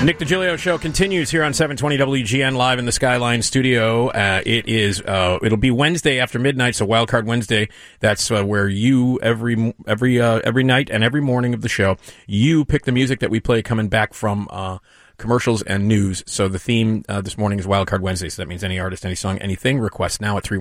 Nick DiGilio Show continues here on 720 WGN live in the Skyline studio. It'll be Wednesday after midnight, so Wild Card Wednesday. That's where you every night and every morning of the show, you pick the music that we play coming back from commercials and news. So the theme this morning is Wild Card Wednesday. So that means any artist, any song, anything. Request now at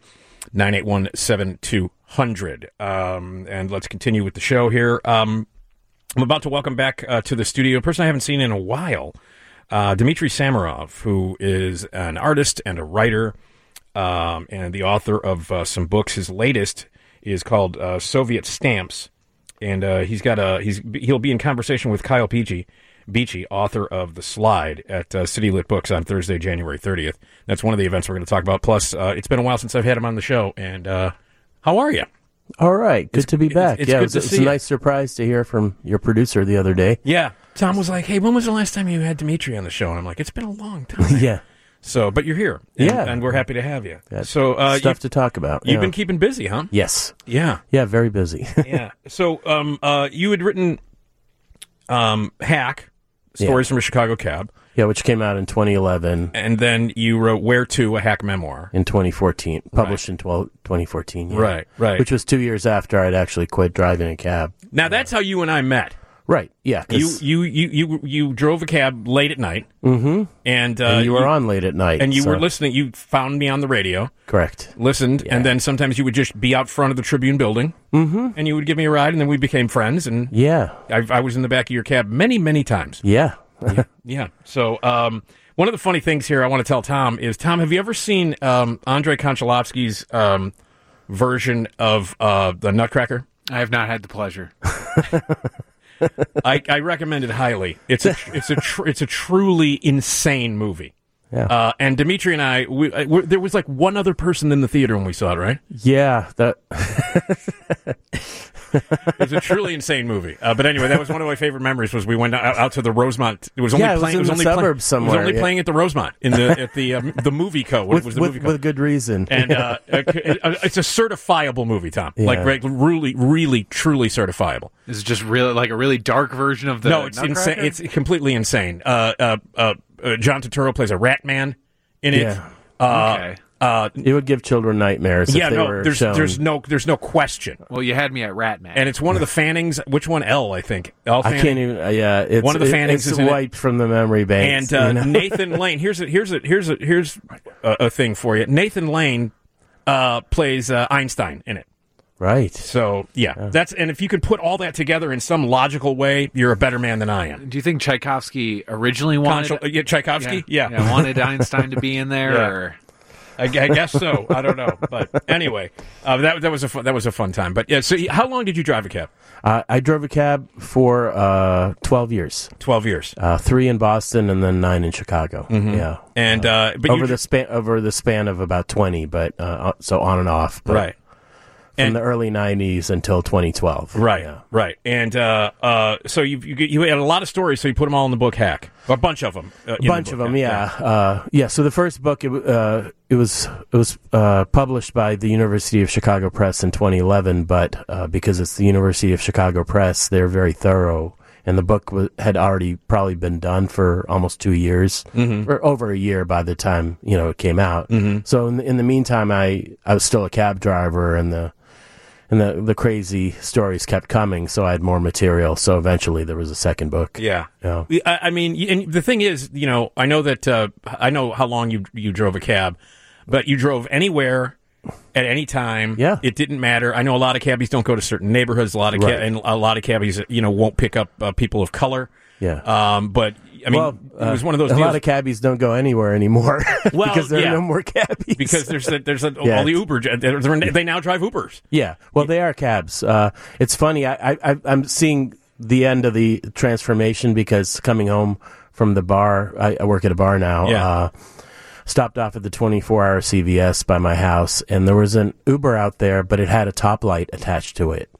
312-981-7200. And let's continue with the show here. I'm about to welcome back to the studio a person I haven't seen in a while, Dmitry Samarov, who is an artist and a writer and the author of some books. His latest is called Soviet Stamps, and he'll be in conversation with Kyle Beachy, author of The Slide, at City Lit Books on Thursday, January 30th. That's one of the events we're going to talk about. Plus, it's been a while since I've had him on the show, and how are you? All right. Good to be back. It's a nice surprise to hear from your producer the other day. Yeah. Tom was like, hey, when was the last time you had Dmitry on the show? And I'm like, it's been a long time. Yeah. So, but you're here. And we're happy to have you. So, stuff to talk about. You've been keeping busy, huh? Yes. Yeah. Yeah, very busy. Yeah. So, you had written Hack, Stories from a Chicago Cab. Yeah, which came out in 2011. And then you wrote Where To, a Hack Memoir. In 2014. Published in 2014. Yeah. Right. Which was 2 years after I'd actually quit driving a cab. Now, that's how you and I met. Right, yeah. You drove a cab late at night. Mm-hmm. And you were on late at night. And you were listening. You found me on the radio. Correct. Listened, and then sometimes you would just be out front of the Tribune building. Mm-hmm. And you would give me a ride, and then we became friends. And I was in the back of your cab many, many times. Yeah. Yeah. So one of the funny things here I want to tell Tom is, Tom, have you ever seen Andrei Konchalovsky's version of The Nutcracker? I have not had the pleasure. I recommend it highly. It's a truly insane movie. Yeah. And Dmitry and I, there was like one other person in the theater when we saw it, right? Yeah. It was a truly insane movie. But anyway, that was one of my favorite memories. Was we went out to the Rosemont. It was only playing. It was in the suburbs somewhere. It was only playing at the Rosemont at the Movie Co. With good reason. And it's a certifiable movie, Tom. Yeah. Like really, really, truly certifiable. This is just really like a really dark version of the. No, it's insane. It's completely insane. John Turturro plays a rat man in it. Yeah. Okay. It would give children nightmares. Yeah, if they were shown. there's no question. Well, you had me at Ratman, and it's one of the Fannings. Which one? Elle, I think. Elle Fanning? I can't even. Yeah, it's one of the Fannings. It's wiped from the memory banks. And Nathan Lane. Here's a thing for you. Nathan Lane plays Einstein in it. Right. So and if you can put all that together in some logical way, you're a better man than I am. Do you think Tchaikovsky originally wanted Tchaikovsky? Yeah, wanted Einstein to be in there? Yeah. Or? I guess so. I don't know, but anyway, that was a fun time. But yeah, so how long did you drive a cab? I drove a cab for 12 years. 12 years. 3 in Boston and then 9 in Chicago. Mm-hmm. Yeah, and but over the span of about 20, but so on and off. But right. From the early 90s until 2012. Right, yeah. Right. And so you had a lot of stories, so you put them all in the book Hack. A bunch of them. Yeah. So the first book, it was published by the University of Chicago Press in 2011, but because it's the University of Chicago Press, they're very thorough. And the book had already probably been done for almost 2 years, or over a year by the time it came out. Mm-hmm. So in the meantime, I was still a cab driver, and the crazy stories kept coming, so I had more material. So eventually there was a second book. Yeah. I mean, and the thing is, I know that I know how long you drove a cab, but you drove anywhere at any time. Yeah. It didn't matter. I know a lot of cabbies don't go to certain neighborhoods. And a lot of cabbies, won't pick up people of color. Yeah. But I mean, it was one of those. A lot of cabbies don't go anywhere anymore because there are no more cabbies. Because there's all the Uber. They now drive Ubers. Yeah. Well, they are cabs. It's funny. I'm seeing the end of the transformation because coming home from the bar, I work at a bar now. Yeah. Stopped off at the 24-hour CVS by my house, and there was an Uber out there, but it had a top light attached to it.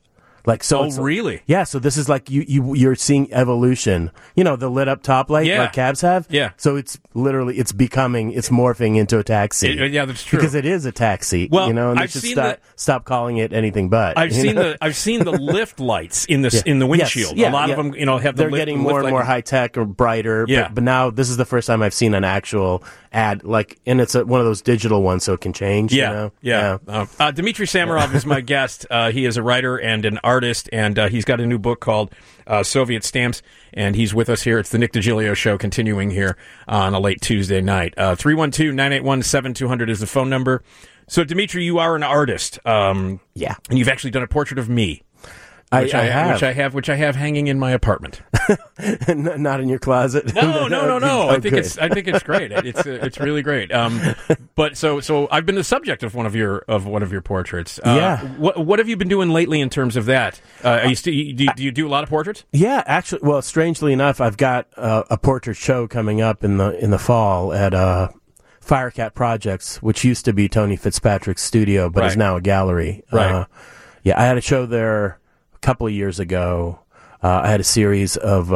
Like, so Oh, really? Yeah, so this is like you're seeing evolution. You know, the lit up top light like cabs have? Yeah. So it's literally, it's morphing into a taxi. Yeah, that's true. Because it is a taxi. Well, you know, and I've they should seen stop calling it anything but. I've seen the lift lights in the windshield. Yes, a lot of them, have the They're getting more and more high tech or brighter. Yeah. But now this is the first time I've seen an actual ad, like, and it's one of those digital ones, so it can change. Yeah, you know? yeah. Dmitry Samarov is my guest. He is a writer and an artist, and he's got a new book called Soviet Stamps, and he's with us here. It's the Nick DiGilio Show, continuing here on a late Tuesday night. 312-981-7200 is the phone number. So, Dmitry, you are an artist. Yeah. And you've actually done a portrait of me. Which I have hanging in my apartment. Not in your closet. No. Oh, I think it's great. It's really great. But so I've been the subject of one of your portraits. Yeah. What have you been doing lately in terms of that? Do you do a lot of portraits? Yeah, actually. Well, strangely enough, I've got a portrait show coming up in the fall at Firecat Projects, which used to be Tony Fitzpatrick's studio, but is now a gallery. Right. Yeah, I had a show there couple of years ago. I had a series of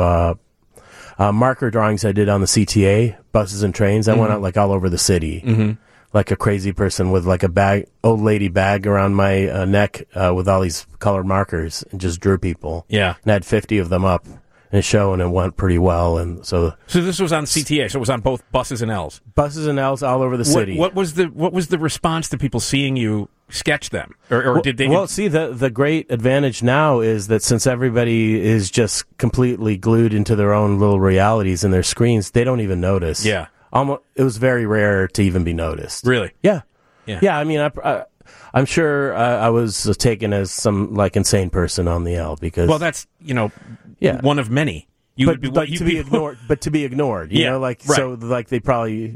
marker drawings I did on the CTA, buses and trains. I went out like all over the city, like a crazy person with like a old lady bag around my neck with all these colored markers, and just drew people. Yeah. And I had 50 of them up in a show, and it went pretty well. And so this was on CTA, so it was on both buses and Ls. Buses and Ls all over the city. What was the response to people seeing you sketch them, or did they? Well, see, the great advantage now is that since everybody is just completely glued into their own little realities and their screens, they don't even notice. Yeah, it was very rare to even be noticed. Really? Yeah. I mean, I'm sure I was taken as some like insane person on the L because. Well, that's one of many. To be ignored. You know, like so, like they probably.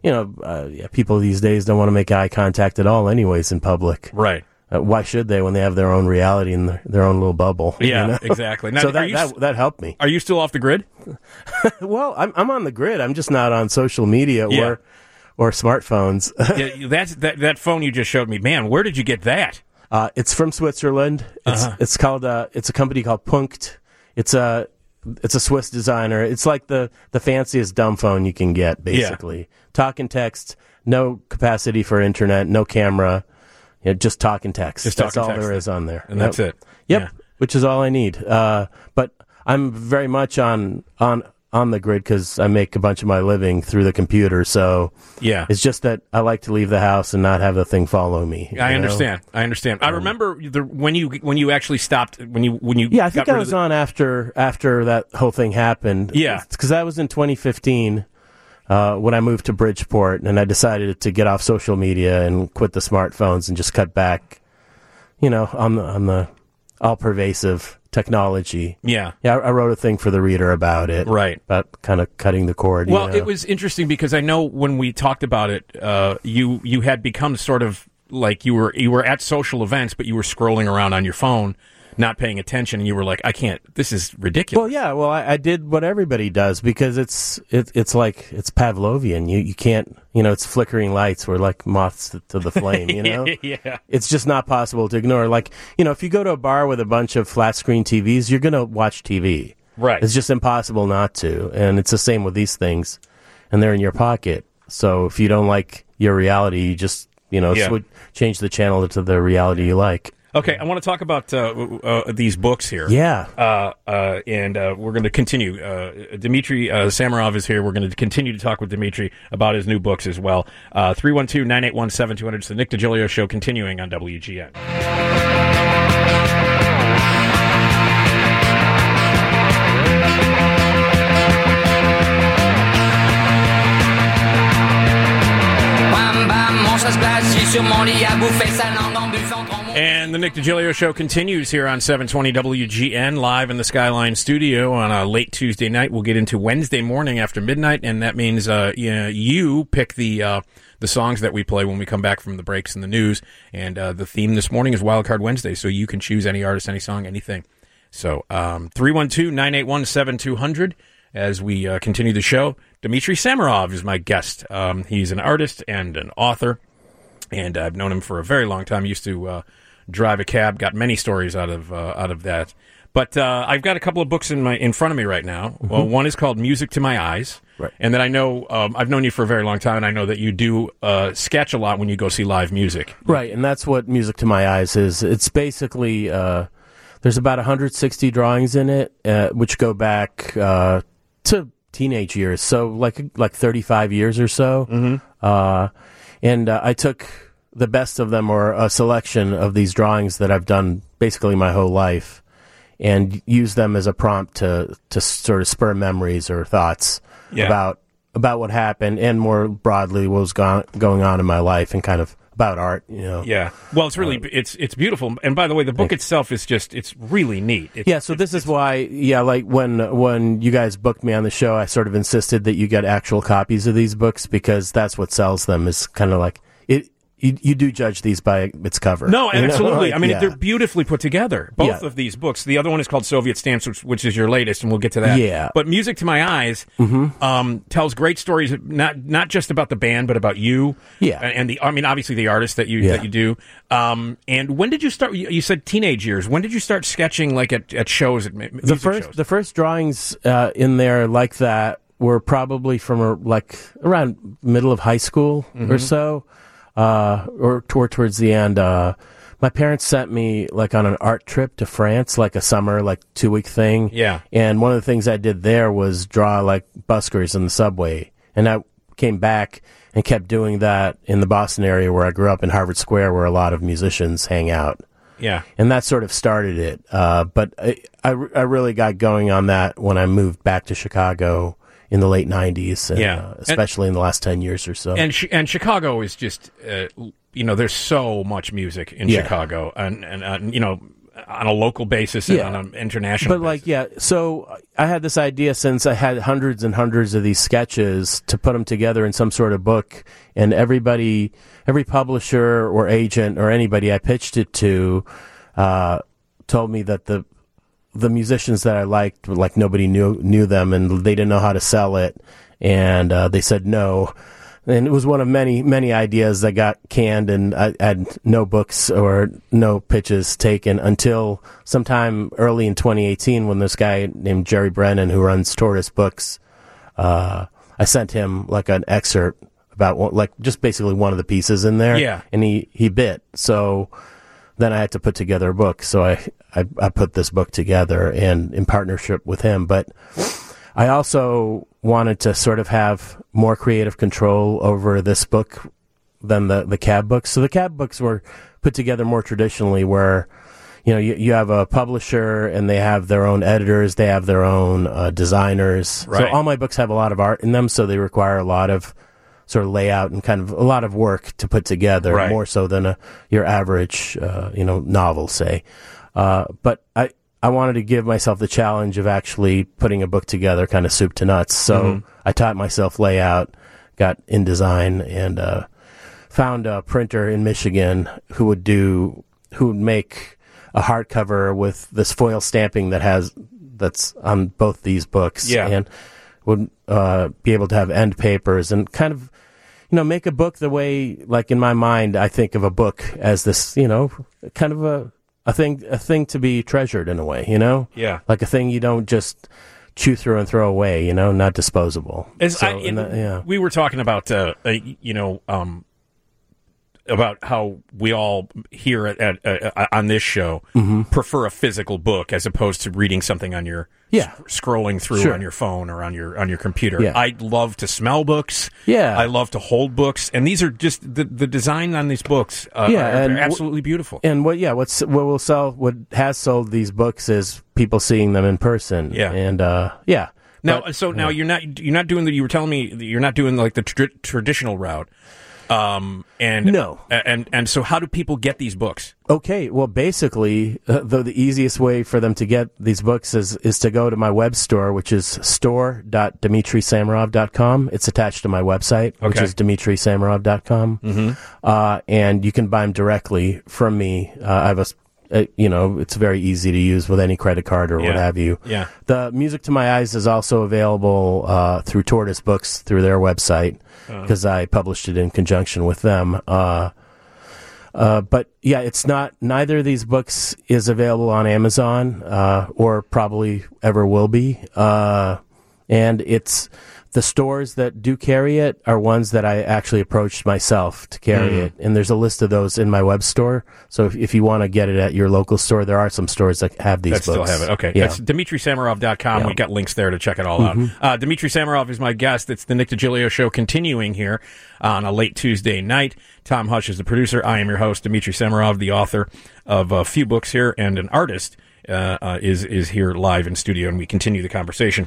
People these days don't want to make eye contact at all anyways in public. Right. Why should they when they have their own reality in their own little bubble? Yeah, you know? exactly. Now, so that helped me. Are you still off the grid? Well, I'm on the grid. I'm just not on social media or smartphones. That phone you just showed me. Man, where did you get that? It's from Switzerland. It's called it's a company called Punkt. It's a Swiss designer. It's like the fanciest dumb phone you can get, basically. Yeah. Talk and text, no capacity for internet, no camera, just talk and text. That's all there is on there. And that's it. Yep, yeah. Which is all I need. But I'm very much on the grid because I make a bunch of my living through the computer. So yeah, it's just that I like to leave the house and not have the thing follow me. I understand. I remember when you actually stopped when you. Yeah, I think I was on after that whole thing happened. Yeah, because that was in 2015 when I moved to Bridgeport, and I decided to get off social media and quit the smartphones and just cut back, on the all pervasive technology. Yeah. I wrote a thing for the Reader about it. Right. About kind of cutting the cord. Well, it was interesting because I know when we talked about it, you had become sort of like you were at social events, but you were scrolling around on your phone, not paying attention, and you were like, I can't, this is ridiculous. Well, yeah, I did what everybody does because it's like, it's Pavlovian. You can't, it's flickering lights. We're like moths to the flame, Yeah. It's just not possible to ignore. Like, if you go to a bar with a bunch of flat screen TVs, you're going to watch TV. Right. It's just impossible not to. And it's the same with these things. And they're in your pocket. So if you don't like your reality, you just, change the channel to the reality you like. Okay, I want to talk about these books here. Yeah. And we're going to continue. Dmitry Samarov is here. We're going to continue to talk with Dmitry about his new books as well. 312-981-7200. It's the Nick DiGilio Show, continuing on WGN. And the Nick DiGilio Show continues here on 720 WGN, live in the Skyline studio on a late Tuesday night. We'll get into Wednesday morning after midnight, and that means you pick the songs that we play when we come back from the breaks and the news. And the theme this morning is Wildcard Wednesday, so you can choose any artist, any song, anything. So 312-981-7200 as we continue the show. Dmitry Samarov is my guest. He's an artist and an author, and I've known him for a very long time. Used to drive a cab. Got many stories out of that. But I've got a couple of books in front of me right now. Mm-hmm. Well, one is called Music to My Eyes. Right. And then I know, I've known you for a very long time, and I know that you do sketch a lot when you go see live music. Right, and that's what Music to My Eyes is. It's basically, there's about 160 drawings in it, which go back to teenage years, so like 35 years or so. Mm-hmm. And I took the best of them, or a selection of these drawings that I've done basically my whole life, and use them as a prompt to sort of spur memories or thoughts about what happened, and more broadly what was going on in my life, and kind of about art, you know. Yeah. Well, it's really it's beautiful. And by the way, the book itself is it's really neat. So this is why, like when you guys booked me on the show, I sort of insisted that you get actual copies of these books, because that's what sells them, is kind of like it. You do judge these by its cover. No, absolutely. I mean, they're beautifully put together, both of these books. The other one is called Soviet Stamps, which is your latest, and we'll get to that. Yeah. But Music to My Eyes tells great stories, not just about the band, but about you. Yeah. And obviously the artist that you do. And when did you start? You said teenage years. When did you start sketching, like at shows? The first drawings in there like that were probably from around middle of high school or so. Or towards the end, my parents sent me like on an art trip to France, like a summer, like 2-week thing. Yeah. And one of the things I did there was draw like buskers in the subway. And I came back and kept doing that in the Boston area where I grew up, in Harvard Square, where a lot of musicians hang out. Yeah. And that sort of started it. But I really got going on that when I moved back to Chicago in the late 90s, especially in the last 10 years or so. And Chicago is just, there's so much music in Chicago, and on a local basis and on an international basis. So I had this idea, since I had hundreds and hundreds of these sketches, to put them together in some sort of book, and every publisher or agent or anybody I pitched it to told me that the musicians that I liked, like, nobody knew them, and they didn't know how to sell it, and they said no. And it was one of many, many ideas that got canned, and I had no books or no pitches taken until sometime early in 2018, when this guy named Jerry Brennan, who runs Tortoise Books, I sent him like an excerpt about just basically one of the pieces in there, and he bit. So then I had to put together a book. So I put this book together, and in partnership with him. But I also wanted to sort of have more creative control over this book than the cab books. So the cab books were put together more traditionally, where you have a publisher, and they have their own editors, they have their own designers. Right. So all my books have a lot of art in them, so they require a lot of sort of layout and kind of a lot of work to put together, more so than your average novel, say. But I wanted to give myself the challenge of actually putting a book together, kind of soup to nuts. So I taught myself layout, got InDesign, and found a printer in Michigan who would make a hardcover with this foil stamping that's on both these books, and would be able to have end papers and kind of make a book the way, like, in my mind, I think of a book as this, kind of a thing to be treasured in a way, like a thing you don't just chew through and throw away, not disposable. We were talking about about how we all here at on this show prefer a physical book as opposed to reading something on your scrolling through on your phone or on your computer. I love to smell books. I love to hold books, and these are just the design on these books are absolutely beautiful. And what has sold these books is people seeing them in person. Now you're not doing you were telling me that you're not doing like the traditional route. No. And so how do people get these books? Okay, well, basically, the easiest way for them to get these books is to go to my web store, which is store.dmitrisamarov.com. It's attached to my website, which is dmitrisamarov.com. And you can buy them directly from me. I have it's very easy to use with any credit card or what have you. The Music to My Eyes is also available through Tortoise Books, through their website, because I published it in conjunction with them. But yeah, it's not. Neither of these books is available on Amazon, or probably ever will be. And it's the stores that do carry it are ones that I actually approached myself to carry it. And there's a list of those in my web store. So if you want to get it at your local store, there are some stores that have these books. Still have it. Okay. Yeah. That's DimitriSamarov.com. We've got links there to check it all out. Dmitry Samarov is my guest. It's the Nick DiGilio Show continuing here on a late Tuesday night. Tom Hush is the producer. I am your host, Dmitry Samarov, the author of a few books here and an artist, is here live in studio, and we continue the conversation.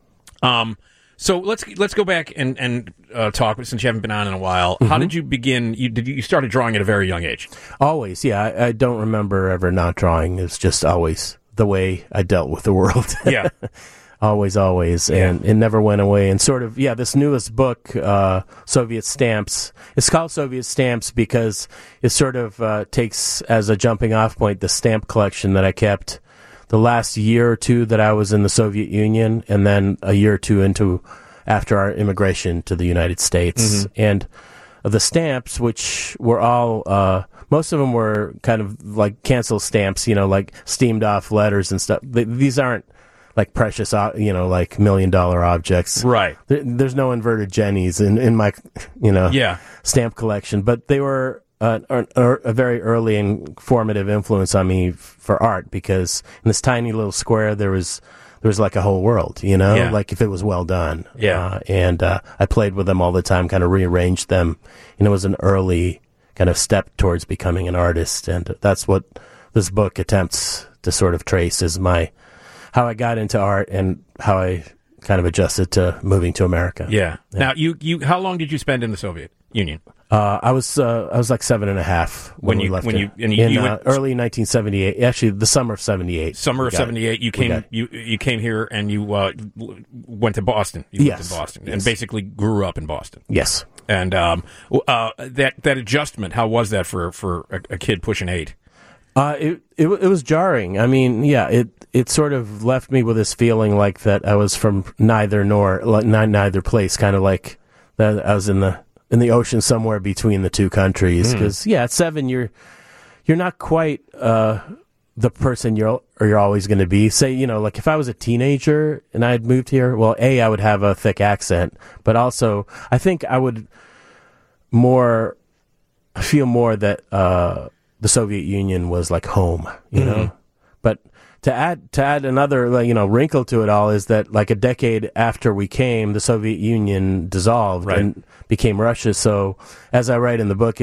So let's go back and talk, since you haven't been on in a while. How did you begin? You started drawing at a very young age. Always, yeah. I don't remember ever not drawing. It's just always the way I dealt with the world. Yeah. Always. And it never went away. And sort of, this newest book, Soviet Stamps, it's called Soviet Stamps because it sort of takes as a jumping off point the stamp collection that I kept the last year or two that I was in the Soviet Union, and then a year or two after our immigration to the United States. And the stamps, which were all, most of them were kind of like cancel stamps, like steamed off letters and stuff. These aren't like precious, like $1 million objects. Right. There's no inverted jennies in my, stamp collection, but they were a very early and formative influence on me for art, because in this tiny little square there was like a whole world, like if it was well done. And I played with them all the time, kind of rearranged them, and it was an early kind of step towards becoming an artist, and that's what this book attempts to sort of trace is how I got into art and how I kind of adjusted to moving to America. Yeah. Now, you how long did you spend in the Soviet Union? I was like 7.5 when we left you went early 1978. Actually, the summer of 78. Summer of 78. You came here and you went to Boston. Went to Boston and basically grew up in Boston. Yes. And that adjustment, how was that for a kid pushing 8? It was jarring. I mean, it sort of left me with this feeling like that I was from neither place, kind of like that I was in the ocean somewhere between the two countries. Because at 7 you're not quite the person you're always going to be. Say, like if I was a teenager and I had moved here, well, I would have a thick accent, but also I think I would feel more that the Soviet Union was like home, you know. But to add another wrinkle to it all is that like a decade after we came, the Soviet Union dissolved and became Russia. So as I write in the book,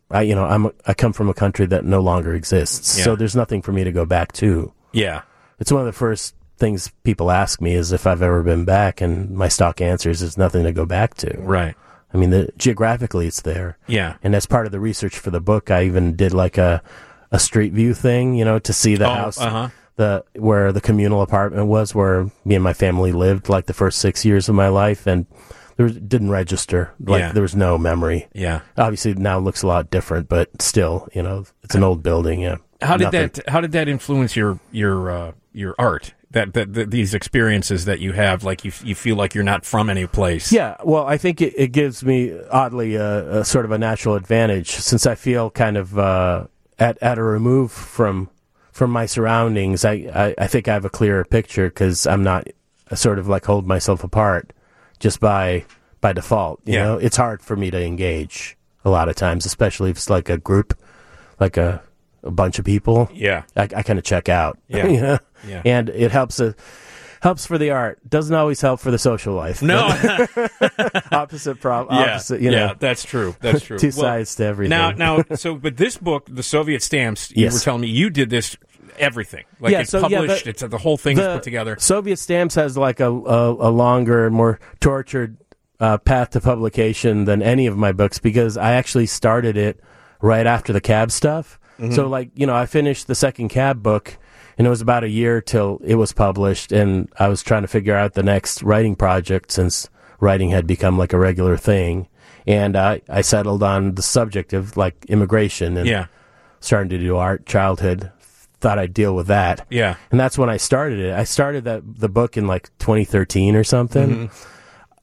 I come from a country that no longer exists. So there's nothing for me to go back to. Yeah, it's one of the first things people ask me is if I've ever been back, and my stock answer is there's nothing to go back to. Right. I mean, geographically it's there. Yeah. And as part of the research for the book, I even did like a street view thing, to see the house, where the communal apartment was, where me and my family lived like the first 6 years of my life, and didn't register. There was no memory. Yeah. Obviously now it looks a lot different, but still, it's an old building. Yeah. How did that influence your art? That these experiences that you have, like you feel like you're not from any place. Yeah, well, I think it gives me oddly a sort of a natural advantage, since I feel kind of at a remove from my surroundings. I think I have a clearer picture because I'm not sort of like hold myself apart just by default. You know, it's hard for me to engage a lot of times, especially if it's like a group, like a bunch of people. Yeah, I kind of check out. Yeah. Yeah. And it helps for the art. Doesn't always help for the social life. No. Opposite problem. Opposite, Yeah, that's true. That's true. Two sides to everything. Now, but this book, The Soviet Stamps, you were telling me you did this everything. Like it's published, it's the whole thing is put together. Soviet Stamps has like a longer, more tortured path to publication than any of my books, because I actually started it right after the Cab stuff. Mm-hmm. So I finished the second Cab book, and it was about a year till it was published, and I was trying to figure out the next writing project, since writing had become like a regular thing. And I settled on the subject of like immigration and starting to do art, childhood. Thought I'd deal with that. Yeah. And that's when I started it. I started the book in like 2013 or something. Mm-hmm.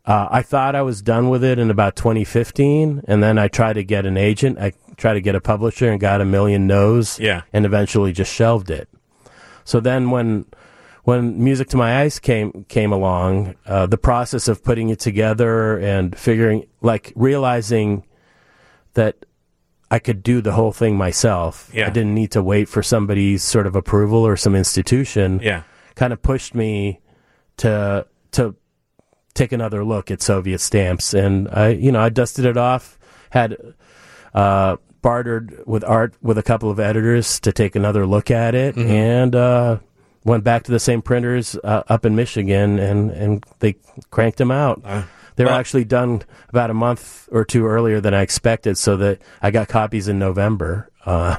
I thought I was done with it in about 2015, and then I tried to get an agent. I tried to get a publisher and got a million no's, and eventually just shelved it. So then when Music to My Eyes came along, the process of putting it together and realizing that I could do the whole thing myself. I didn't need to wait for somebody's sort of approval or some institution. Kind of pushed me to take another look at Soviet Stamps, and I dusted it off, had bartered with a couple of editors to take another look at it, and went back to the same printers up in Michigan, and they cranked them out. They were actually done about a month or two earlier than I expected, so that I got copies in November.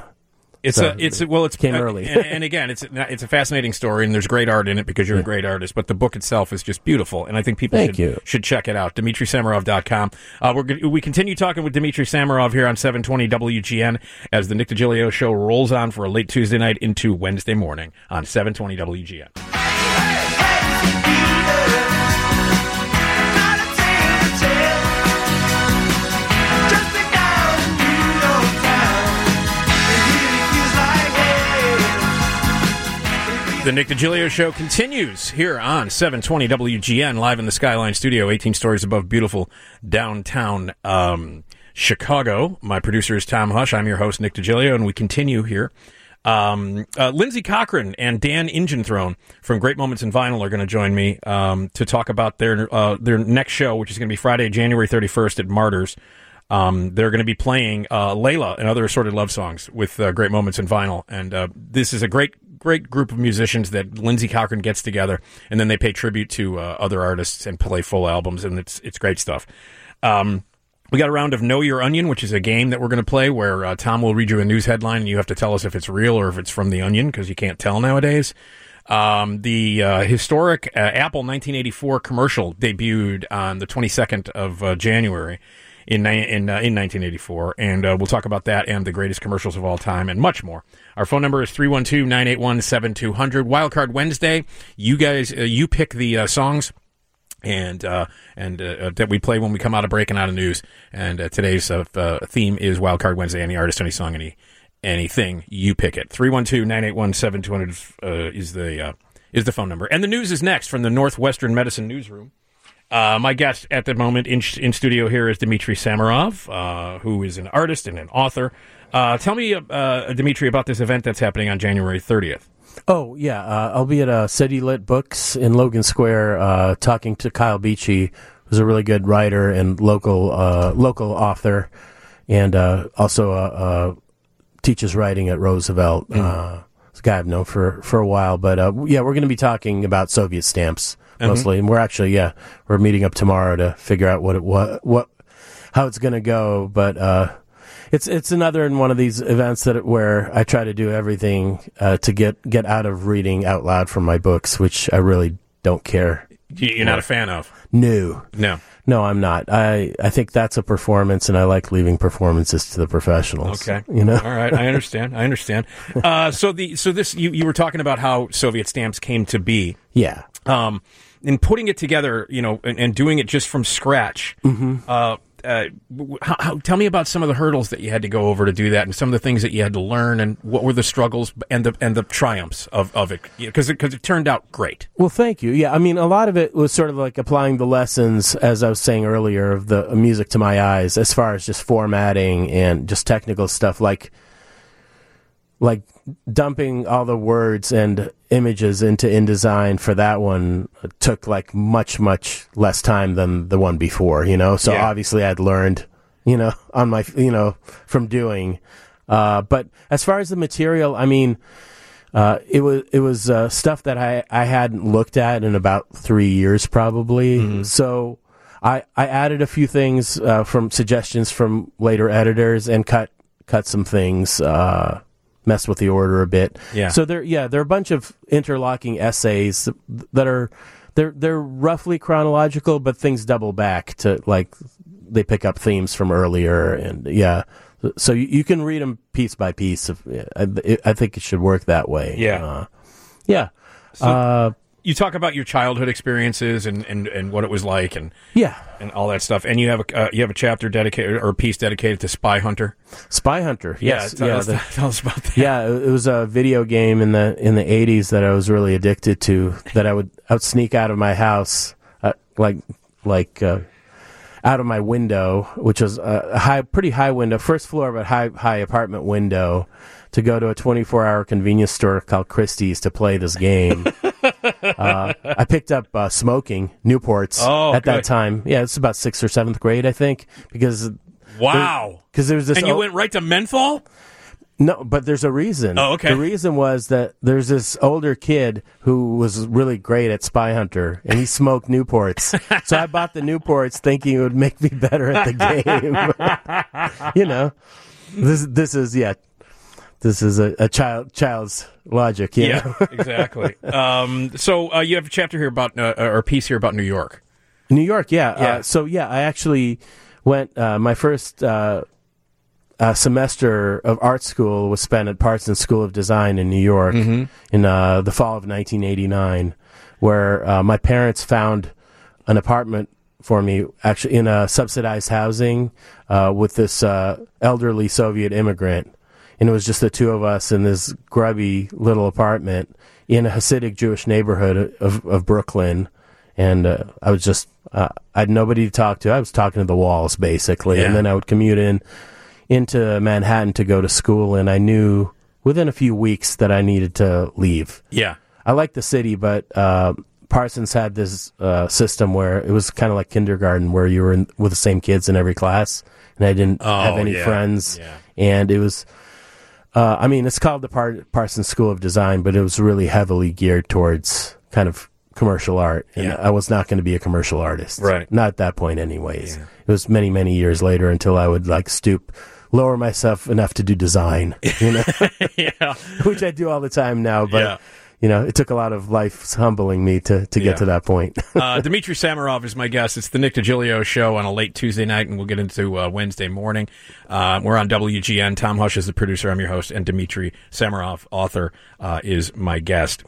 It came early. and again, it's a fascinating story, and there's great art in it because you're a great artist. But the book itself is just beautiful, and I think people should check it out. DimitriSamarov.com. We continue talking with Dmitry Samarov here on 720 WGN as the Nick DiGilio Show rolls on for a late Tuesday night into Wednesday morning on 720 WGN. The Nick DiGilio Show continues here on 720 WGN, live in the Skyline Studio, 18 stories above beautiful downtown Chicago. My producer is Tom Hush. I'm your host, Nick DiGilio, and we continue here. Lindsey Cochran and Dan Ingenthrone from Great Moments in Vinyl are going to join me to talk about their next show, which is going to be Friday, January 31st at Martyrs. They're going to be playing Layla and other assorted love songs with Great Moments in Vinyl, and this is a great group of musicians that Lindsey Cochran gets together, and then they pay tribute to other artists and play full albums, and it's great stuff. We got a round of Know Your Onion, which is a game that we're going to play where Tom will read you a news headline, and you have to tell us if it's real or if it's from The Onion, because you can't tell nowadays. The historic Apple 1984 commercial debuted on the 22nd of January. In 1984, and we'll talk about that and the greatest commercials of all time and much more. Our phone number is 312-981-7200. Wildcard Wednesday. You guys, you pick the songs and that we play when we come out of break and out of news. And today's theme is Wildcard Wednesday. Any artist, any song, anything. You pick it. 312-981-7200 is the phone number. And the news is next from the Northwestern Medicine Newsroom. My guest at the moment in studio here is Dmitry Samarov, who is an artist and an author. Tell me, Dmitry, about this event that's happening on January 30th. Oh, yeah. I'll be at City Lit Books in Logan Square talking to Kyle Beachy, who's a really good writer and local author, and also teaches writing at Roosevelt. It's a guy I've known for a while. But, we're going to be talking about Soviet stamps. Mostly, and we're actually, we're meeting up tomorrow to figure out how it's going to go. But it's another one of these events where I try to do everything to get out of reading out loud from my books, which I really don't care. You're not a fan of? No, I'm not. I think that's a performance, and I like leaving performances to the professionals. Okay, all right, I understand. So this you were talking about how Soviet stamps came to be. Yeah. In putting it together, and doing it just from scratch. Tell me about some of the hurdles that you had to go over to do that, and some of the things that you had to learn, and what were the struggles and the triumphs of it, because it turned out great. Well, thank you. Yeah, I mean, a lot of it was sort of like applying the lessons, as I was saying earlier, of the Music to My Eyes, as far as just formatting and just technical stuff, like dumping all the words and images into InDesign for that one took like much less time than the one before, so obviously I'd learned on my from doing, but as far as the material, I mean, it was stuff that I hadn't looked at in about 3 years probably. So I added a few things from suggestions from later editors and cut some things, messed with the order a bit. Yeah. So there are a bunch of interlocking essays that are they're roughly chronological, but things double back to they pick up themes from earlier, and so you can read them piece by piece. I think it should work that way. Yeah. you talk about your childhood experiences and what it was like and all that stuff. And you have a chapter dedicated or a piece dedicated to Spy Hunter. Spy Hunter, yes. Tell us about that. Yeah, it was a video game in the 80s that I was really addicted to. That I would sneak out of my house, out of my window, which was a pretty high window, first floor of a high apartment window, to go to a 24-hour convenience store called Christie's to play this game. I picked up smoking Newports at that time. Yeah, it's about 6th or 7th grade, I think, because there was this. And you went right to menthol? No, but there's a reason. Oh, okay. The reason was that there's this older kid who was really great at Spy Hunter, and he smoked Newports. So I bought the Newports thinking it would make me better at the game. You know, this is a child's logic. You know? Exactly. So you have a chapter here about or a piece here about New York. New York, yeah. I actually went my first. Semester of art school was spent at Parsons School of Design in New York in the fall of 1989, where my parents found an apartment for me, actually in a subsidized housing with this elderly Soviet immigrant. And it was just the two of us in this grubby little apartment in a Hasidic Jewish neighborhood of Brooklyn. And I was just, I had nobody to talk to. I was talking to the walls, basically. Yeah. And then I would commute into Manhattan to go to school, and I knew within a few weeks that I needed to leave. Yeah. I liked the city, but Parsons had this system where it was kind of like kindergarten, where you were with the same kids in every class, and I didn't have any friends. Yeah. And it was, it's called the Parsons School of Design, but it was really heavily geared towards kind of commercial art, and I was not going to be a commercial artist. Right. Not at that point anyways. Yeah. It was many, many years later until I would lower myself enough to do design, you know, which I do all the time now, but it took a lot of life humbling me to get to that point. Dmitry Samarov is my guest. It's the Nick DiGilio show on a late Tuesday night, and we'll get into Wednesday morning. We're on WGN. Tom Hush is the producer. I'm your host, and Dmitry Samarov, author, is my guest.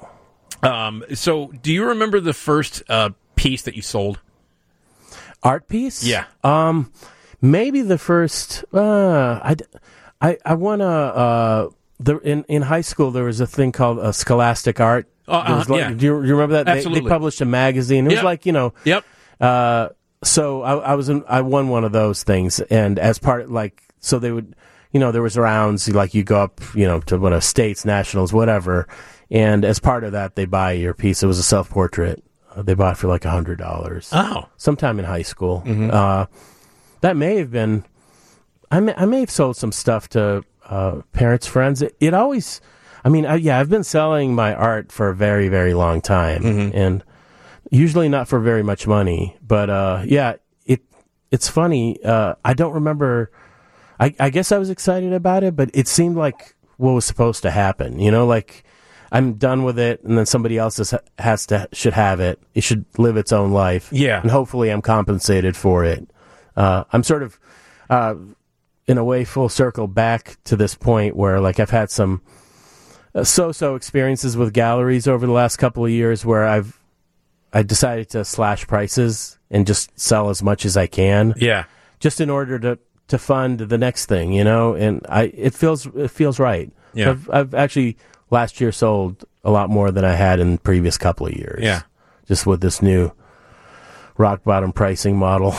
So do you remember the first piece that you sold? Art piece? Yeah. Maybe the first. I won in high school there was a thing called Scholastic Art. Do you remember that? Absolutely. They published a magazine. It was like Yep. So I won one of those things, and as part so they would, there was rounds like you go up, to states, nationals, whatever, and as part of that they buy your piece. It was a self-portrait. They bought it for like $100. Oh, sometime in high school. Mm-hmm. That may have been. I may have sold some stuff to parents, friends. It always. I've been selling my art for a very, very long time, and usually not for very much money. But it's funny. I don't remember. I guess I was excited about it, but it seemed like what was supposed to happen. I'm done with it, and then somebody else should have it. It should live its own life. Yeah. And hopefully I'm compensated for it. I'm sort of, in a way, full circle back to this point where, I've had some so-so experiences with galleries over the last couple of years where I decided to slash prices and just sell as much as I can. Yeah. Just in order to fund the next thing, and it feels right. Yeah. I've actually last year sold a lot more than I had in the previous couple of years. Yeah. Just with this new rock bottom pricing model.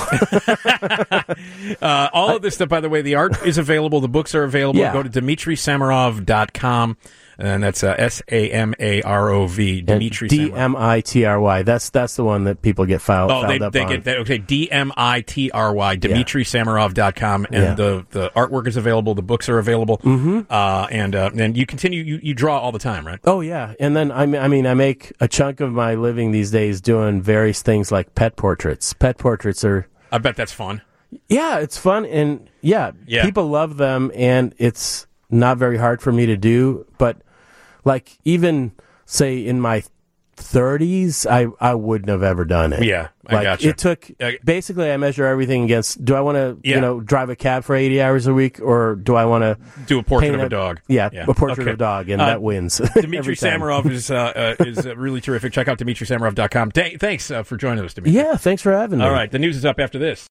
All of this stuff, by the way, the art is available. The books are available. Yeah. Go to DimitriSamarov.com. And that's SAMAROV, Dmitry DMITRY. That's the one that people get fouled up on. Get that. Okay, DMITRY, DimitriSamarov.com, and the artwork is available. The books are available. Mm-hmm. And you continue. You draw all the time, right? Oh yeah, and then I make a chunk of my living these days doing various things like pet portraits. Pet portraits are. I bet that's fun. Yeah, it's fun, and people love them, and it's not very hard for me to do, but. Even, say, in my 30s, I wouldn't have ever done it. Yeah, I gotcha. It took, basically, I measure everything against, do I want to, drive a cab for 80 hours a week, or do I want to do a portrait of a dog? Yeah, a portrait of a dog, and that wins. Dmitry Samarov is really terrific. Check out DmitrySamarov.com. Thanks for joining us, Dmitry. Yeah, thanks for having me. All right, the news is up after this.